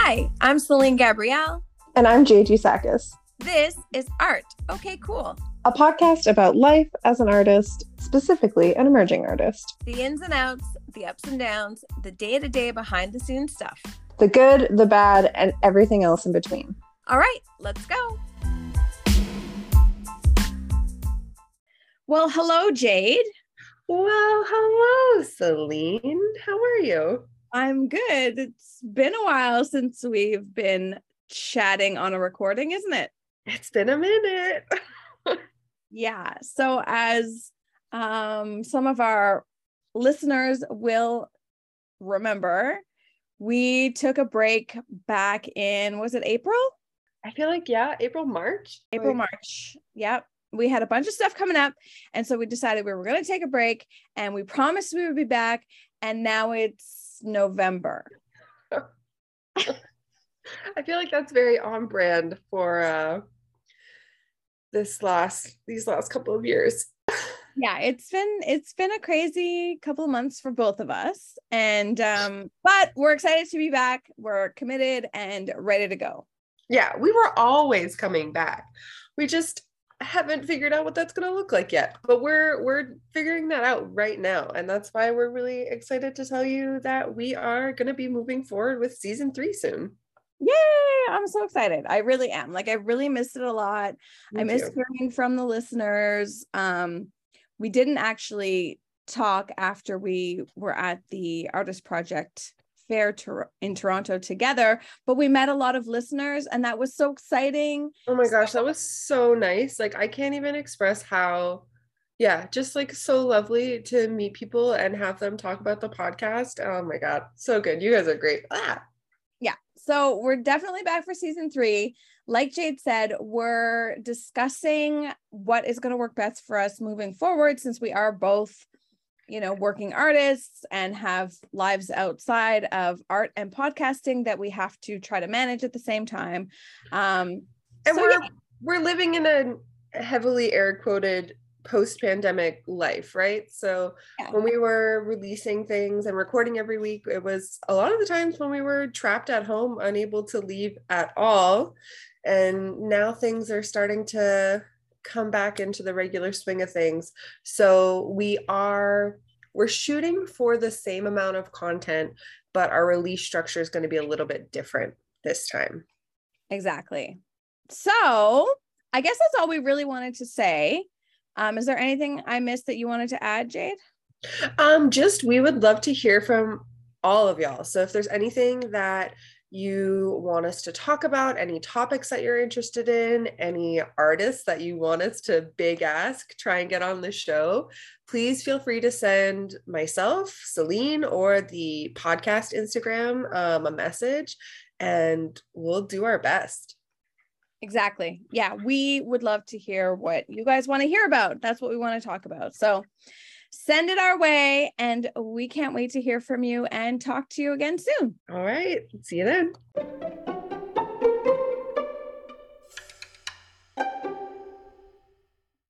Hi, I'm Celine Gabrielle. And I'm JG Sakis. This is Art. Okay, cool. A podcast about life as an artist, specifically an emerging artist. The ins and outs, the ups and downs, the day-to-day behind-the-scenes stuff. The good, the bad, and everything else in between. All right, let's go. Well, hello, Jade. Well, hello, Celine. How are you? I'm good. It's been a while since we've been chatting on a recording, isn't it? It's been a minute. Yeah. So as some of our listeners will remember, we took a break back in, was it April? I feel like, yeah, March. March. Yep. We had a bunch of stuff coming up. And so we decided we were going to take a break and we promised we would be back. And now it's November. I feel like that's very on brand for these last couple of years. Yeah, it's been a crazy couple of months for both of us. And but we're excited to be back. We're committed and ready to go. Yeah, we were always coming back. We just haven't figured out what that's going to look like yet, but we're figuring that out right now, and that's why we're really excited to tell you that we are going to be moving forward with season 3 soon. Yay! I'm so excited. I really am. Like, I really missed it a lot. I miss hearing from the listeners. We didn't actually talk after we were at the Artist Project Fair in Toronto together, but we met a lot of listeners and that was so exciting. Oh my gosh, that was so nice. Like, I can't even express how, just like so lovely to meet people and have them talk about the podcast. Oh my God, so good. You guys are great. Yeah, so we're definitely back for season 3. Like Jade said, we're discussing what is going to work best for us moving forward, since we are both, working artists and have lives outside of art and podcasting that we have to try to manage at the same time. And we're living in a heavily air quoted post-pandemic life, right? So when we were releasing things and recording every week, it was a lot of the times when we were trapped at home, unable to leave at all. And now things are starting to come back into the regular swing of things. So we're shooting for the same amount of content, but our release structure is going to be a little bit different this time. Exactly. So I guess that's all we really wanted to say. Is there anything I missed that you wanted to add, Jade? We would love to hear from all of y'all. So if there's anything that you want us to talk about, any topics that you're interested in, any artists that you want us to try and get on the show, please feel free to send myself, Celine, or the podcast Instagram a message, and we'll do our best. Exactly. Yeah, we would love to hear what you guys want to hear about. That's what we want to talk about. So send it our way, and we can't wait to hear from you and talk to you again soon. All right. See you then.